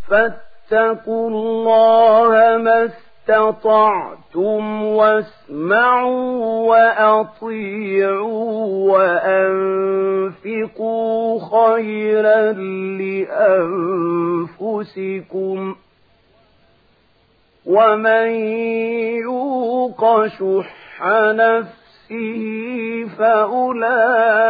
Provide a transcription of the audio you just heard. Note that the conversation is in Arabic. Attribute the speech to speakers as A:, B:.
A: فاتقوا الله ما استطعتم واسمعوا وأطيعوا وأنفقوا خيرا لأنفسكم ومن يوق شح نفسه فأولئك